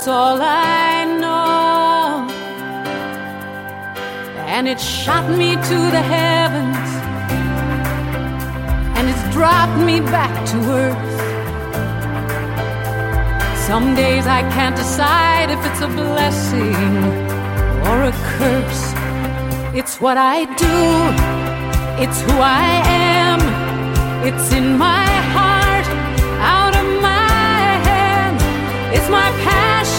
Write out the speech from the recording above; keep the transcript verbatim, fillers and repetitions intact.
It's all I know, and it shot me to the heavens, and it's dropped me back to earth. Some days I can't decide if it's a blessing or a curse. It's what I do, it's who I am, it's in my heart, out of my hand, it's my passion.